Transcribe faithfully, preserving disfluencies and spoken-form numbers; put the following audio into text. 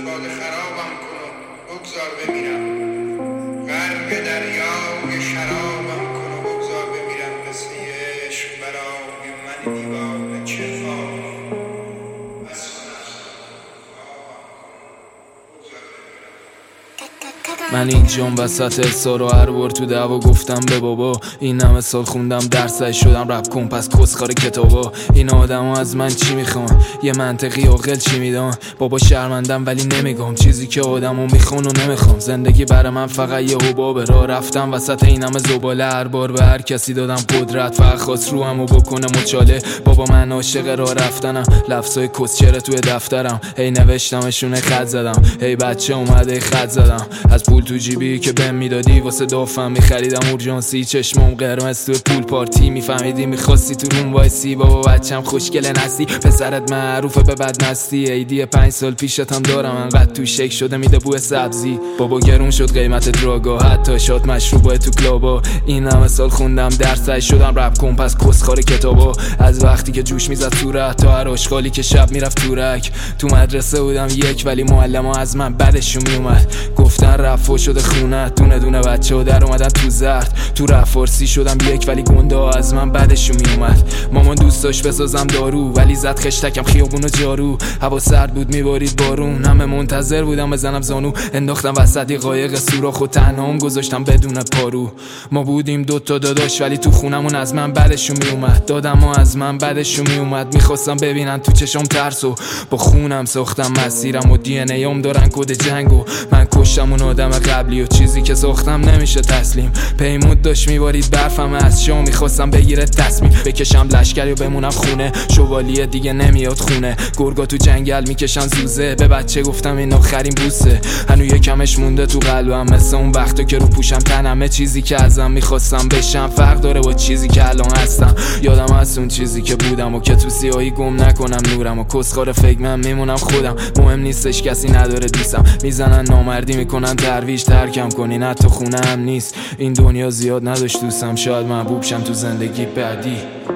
باده خرابم کن و بگذار بمیرم، غرق دریای شرابم کن و بگذار بمیرم. قصه عشق برای من دیوانه چه خواب، بس من اینجام وسط احسار و هر بار تو دعوا گفتم به بابا این همه سال خوندم درسای شدم رپ کن پس کسخار کتابا. این آدم ها از من چی میخوان؟ یه منطقی عاقل چی میدان؟ بابا شرمندم ولی نمیگم چیزی که آدم ها میخوان و نمیخوام. زندگی برای من فقط یه حبابه، راه رفتم وسط این همه زباله. هر بار به هر کسی دادم قدرت، فقط خواست رو همو بکنه مچاله. بابا من عاشق راه رفتنم، لفظای کسچره توی دفترم. هی نوشتمشونه خط زدم، هی بچه اومده خط زدم. از پول تو جیبی که بهم میدادی واسه دافم میخریدم اورژانسی. چشمم قرمز تو پول پارتی، میفهمیدی میخواستی تو روم وایسی. بابا بچم خوشگله نستی، پسرت معروفه به بد مستی. ایدی پنج سال پیشت هم دارم، انقدر تو شک شده میده بوی سبزی. بابا گرون شد قیمت دراگا، حتی شاد مشروبه تو کلابا. این همه سال خوندم درسای شدم رپ کن پس کسخار کتابا. از وقتی که جوش میزد تو ره تا هر آشغالی که شب میرفت تو رک. تو مدرسه بودم یک ولی معلم از من بعدشون میومد، گفتن رفو شده خونه. دونه دونه بچه ها در اومدن تو زرد، تو رفارسی شدم یک ولی گنده ها از من بعدشون میومد. مامان دوست داشت بسازم دارو ولی زد خشتکم خیابون و جارو. هوا سرد بود میبارید بارون، همه منتظر بودم بزنم زانو. انداختم وسط یه قایق سوراخ و تنهام گذاشتم بدون پارو. ما بودیم دوتا داداش ولی تو خونمون از من بعدشون میومد. دادم ها از من بعدشون میومد، میخواستم ببینن تو چشم ترسو. با خونم ساختم مسیرم و دی ان ایام دارن کد جنگو. من کشتم اون آدم قبلی و چیزی که ساختم نمیشه تسلیم. پیمود داشت میبارید برفم از شام، میخواستم بگیره تصمیم بکشم لشکری و بمونم خونه. شوالیه دیگه نمیاد خونه، گرگا تو جنگل میکشن زوزه. به بچه گفتم این آخرین بوسه، هنو یکمش مونده تو قلبم مثل اون وقتا که رو پوشم تنمه. چیزی که ازم میخواستم بشم فرق داره با چیزی که الان هستم. یادم از اون چیزی که بودم و که تو سیاهی گم نکنم نورم. و کسخار فکر من میمونم خودم، مهم نیستش کسی نداره دوستم. میزنن نامردی میکنن درویش، ترکم کنین حتی خونه هم نیست. این دنیا زیاد نداشت دوستم، شاید محبوب شم تو زندگی بعدی.